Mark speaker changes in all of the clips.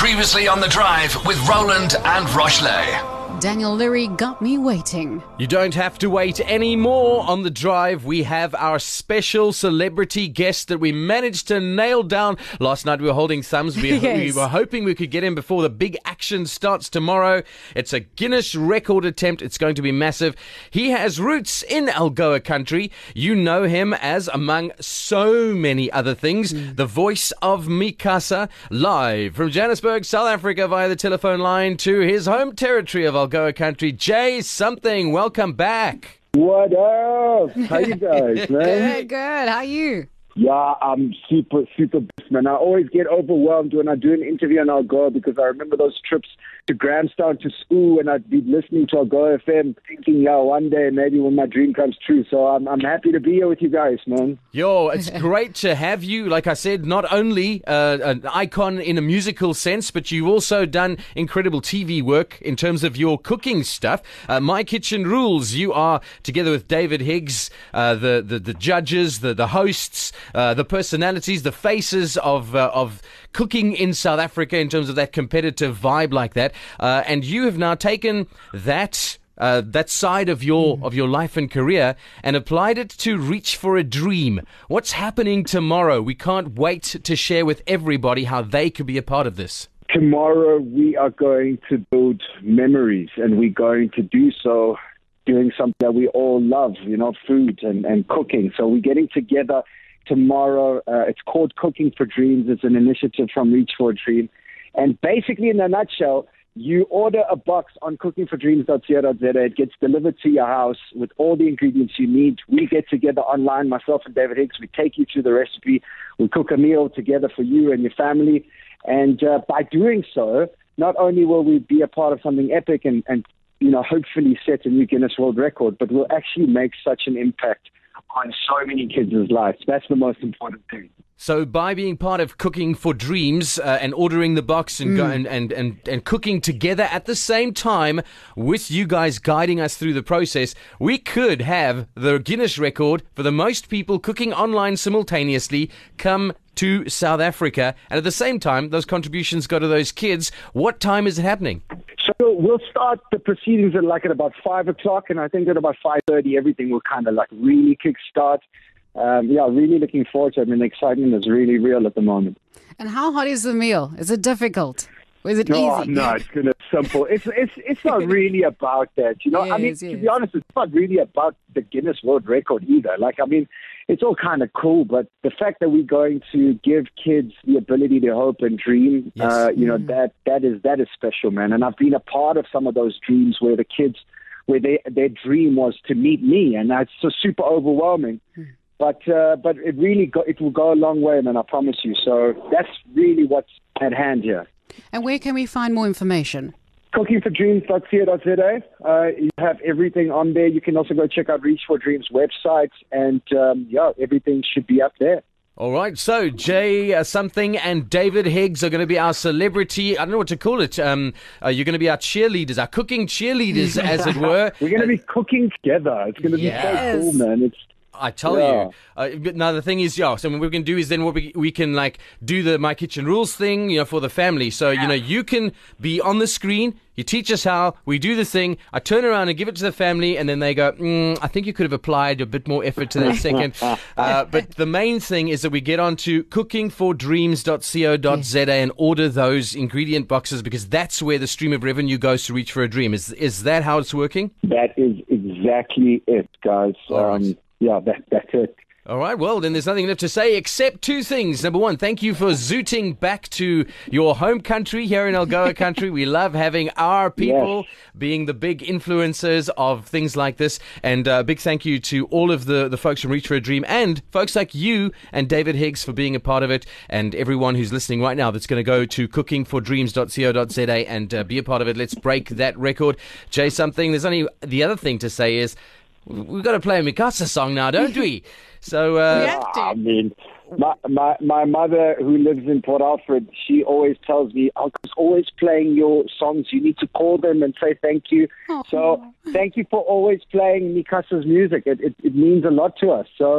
Speaker 1: Previously on The Drive with Roland and Rochley.
Speaker 2: Daniel Leary got me waiting.
Speaker 3: You don't have to wait anymore on The Drive. We have our special celebrity guest that we managed to nail down. Last night we were holding thumbs. We were hoping we could get him before the big action starts tomorrow. It's a Guinness record attempt. It's going to be massive. He has roots in Algoa country. You know him as, among so many other things, the voice of Mikasa, live from Johannesburg, South Africa, via the telephone line to his home territory of Algoa country. Jay something, welcome back.
Speaker 4: What up? How you guys, man?
Speaker 2: Good. How are you?
Speaker 4: Yeah, I'm super pissed, man. I always get overwhelmed when I do an interview on Algoa because I remember those trips to Grahamstown to school and I'd be listening to Algoa FM thinking, yeah, one day maybe when my dream comes true. So I'm happy to be here with you guys, man.
Speaker 3: Yo, it's great to have you. Like I said, not only an icon in a musical sense, but you've also done incredible TV work in terms of your cooking stuff. My Kitchen Rules, you are, together with David Higgs, the judges, the hosts, the personalities, the faces of cooking in South Africa in terms of that competitive vibe like that. And you have now taken that side of your life and career and applied it to Reach for a Dream. What's happening tomorrow? We can't wait to share with everybody how they could be a part of this.
Speaker 4: Tomorrow we are going to build memories and we're going to do so doing something that we all love, food and cooking. So we're getting together tomorrow. It's called Cooking for Dreams. It's an initiative from Reach for a Dream. And basically, in a nutshell, you order a box on cookingfordreams.co.za. It gets delivered to your house with all the ingredients you need. We get together online, myself and David Higgs. We take you through the recipe. We cook a meal together for you and your family. And by doing so, not only will we be a part of something epic and hopefully set a new Guinness World Record, but we'll actually make such an impact on so many kids' lives. That's the most important thing.
Speaker 3: So by being part of Cooking for Dreams and ordering the box and and cooking together at the same time with you guys guiding us through the process, we could have the Guinness record for the most people cooking online simultaneously come to South Africa. And at the same time, those contributions go to those kids. What time is it happening?
Speaker 4: So we'll start the proceedings at about 5 o'clock, and I think at about 5:30, everything will kind of really kickstart. Really looking forward to it. I mean, the excitement is really real at the moment.
Speaker 2: And how hot is the meal? Is it difficult? Or is it easy?
Speaker 4: No, it's kind of simple. It's not really about that, To be honest, it's not really about the Guinness World Record either. It's all kind of cool, but the fact that we're going to give kids the ability to hope and dream, that is special, man. And I've been a part of some of those dreams where the kids, where their dream was to meet me, and that's so super overwhelming. But it will go a long way, man, I promise you. So that's really what's at hand here.
Speaker 2: And where can we find more information?
Speaker 4: cookingfordreams.co.za. You have everything on there. You can also go check out Reach for Dreams website, and everything should be up there.
Speaker 3: All right, so Jay something and David Higgs are going to be our celebrity, I don't know what to call it, you're going to be our cheerleaders, our cooking cheerleaders, as it were.
Speaker 4: We're going to be cooking together. It's going to be so cool, man.
Speaker 3: I tell you. But now the thing is, so what we're going to do is then we can do the My Kitchen Rules thing, for the family. So, you can be on the screen. You teach us how, we do the thing, I turn around and give it to the family, and then they go, I think you could have applied a bit more effort to that second. But the main thing is that we get onto cookingfordreams.co.za and order those ingredient boxes, because that's where the stream of revenue goes to Reach for a Dream. Is that how it's working?
Speaker 4: That is exactly it, guys. That's it.
Speaker 3: All right, well, then there's nothing left to say except two things. Number one, thank you for zooting back to your home country here in Algoa country. We love having our people being the big influencers of things like this. And a big thank you to all of the folks from Reach for a Dream and folks like you and David Higgs for being a part of it, and everyone who's listening right now that's going to go to cookingfordreams.co.za and be a part of it. Let's break that record. Jay something, there's only the other thing to say is we've got to play a Mikasa song now, don't we? So,
Speaker 4: I mean, my mother, who lives in Port Alfred, she always tells me, I was always playing your songs. You need to call them and say thank you.
Speaker 2: Aww.
Speaker 4: So thank you for always playing Mikasa's music. It means a lot to us. So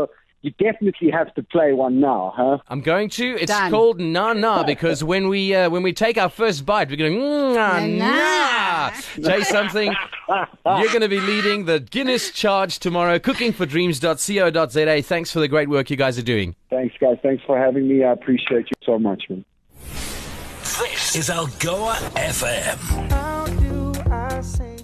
Speaker 4: you definitely have to play one now, huh?
Speaker 3: I'm going to. It's
Speaker 2: Done.
Speaker 3: called Na Na because when we take our first bite, we're going Na Na. Say something. You're going to be leading the Guinness charge tomorrow. Cookingfordreams.co.za. Thanks for the great work you guys are doing.
Speaker 4: Thanks, guys. Thanks for having me. I appreciate you so much, man.
Speaker 1: This is Algoa FM.
Speaker 5: How do I say